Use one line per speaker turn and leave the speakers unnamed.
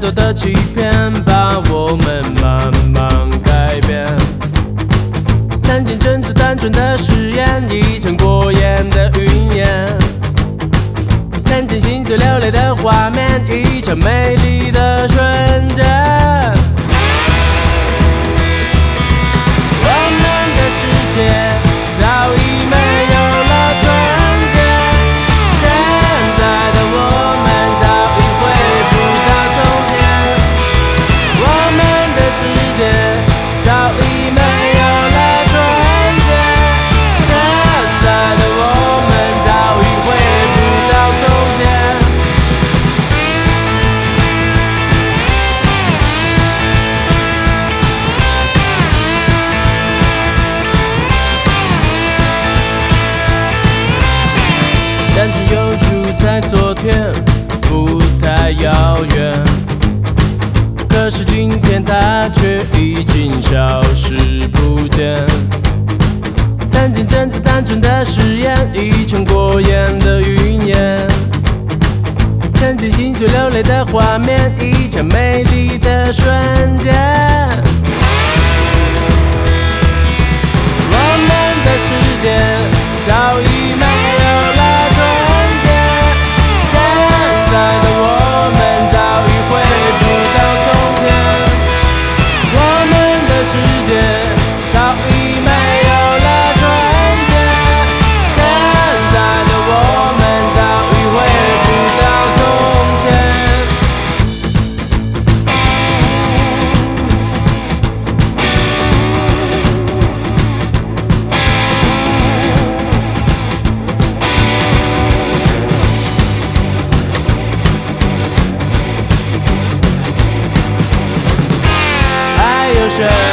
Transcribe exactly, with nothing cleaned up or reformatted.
多的欺骗，把我们慢慢改变。曾经真挚单纯的誓言，已成过眼的云烟。曾经心碎流泪的画面，已成美丽的瞬间。我们的世界早已没有了纯洁，现在的我们早已回不到从前。我们的世界早已没有了纯洁，现在的我们早已回不到从前。感情有如在昨天，不太遥远，可是今天它却已经消失不见。曾经真挚单纯的誓言，已成过眼的云烟。曾经心碎流泪的画面，已成美丽的瞬间。我们的世界早已没有了纯洁，现在的我们早已回不到从前。我们的世界早已没有了纯洁，现在的我们早已回不到从前。还有谁